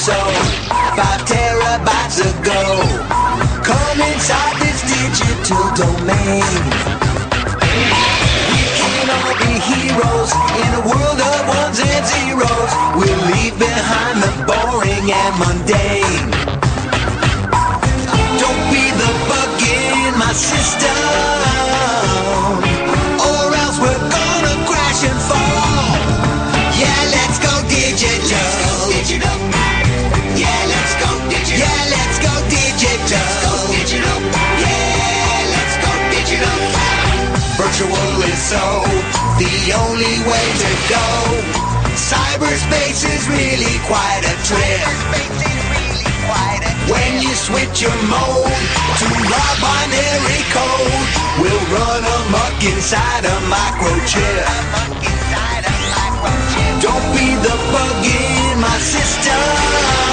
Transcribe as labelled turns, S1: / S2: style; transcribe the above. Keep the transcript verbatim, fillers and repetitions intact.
S1: so, five terabytes ago. Come inside this digital domain. We can all be heroes in a world of ones and zeros. We'll leave behind the boring and mundane. Don't be the bug in my system, or else we're gonna crash and fall. Yeah, let's go digital. Digital. Yeah, let's go digital. Yeah, let's go digital. Let's go digital. Yeah, let's go digital. Virtual is so the only way to go. Cyberspace is really quite a trip. When you switch your mode to raw binary code, we'll run amok inside a microchip. Don't be the bug in my system.